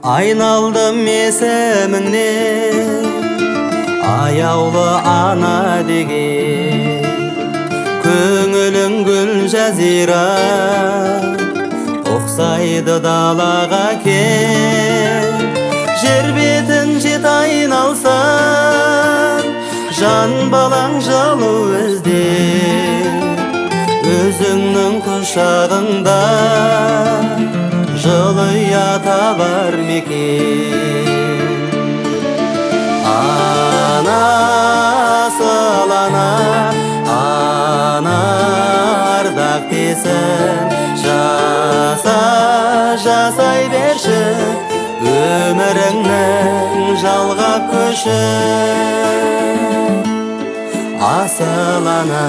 Айналдым есіміңнен аяулы ана деген, көңілің гүл жазира ұқсайды далаға кең. Жер бетін жет айналсан, жан балаң жылу іздеп, өзіңнің құшағыңда жылы ұята бар мекен. Ана сылана, ана ардақ десін, жасай берші өміріңнің жалғап көші. Асыл ана,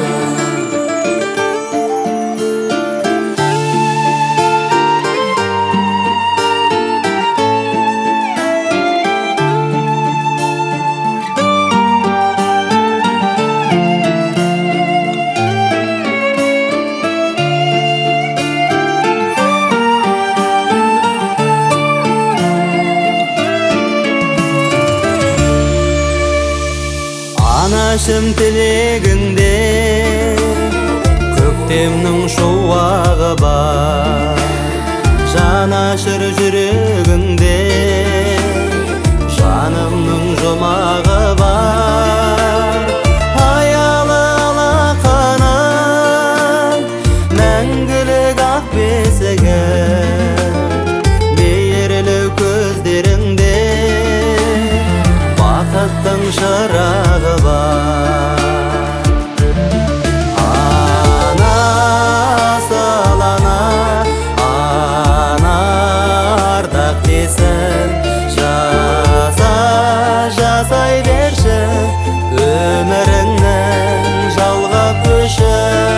анашым тілегіңде көктемнің шуағы бар, жанашыр жүрегіңде жанымның жұмағы бар. Аялы алақанат мәңгілік ақ бесігім, мейірлі көздеріңде бақыттың шырағы бар. Ана сылана, ана ардақ десін, жасай берші өміріңнің жалғап көші.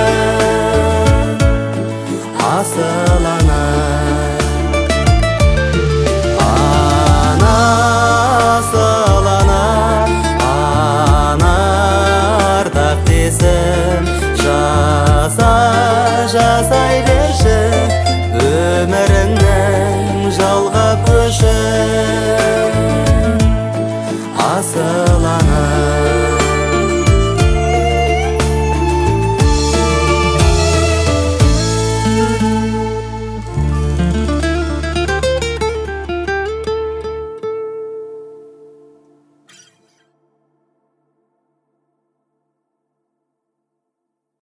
Асыл ана, жасай берші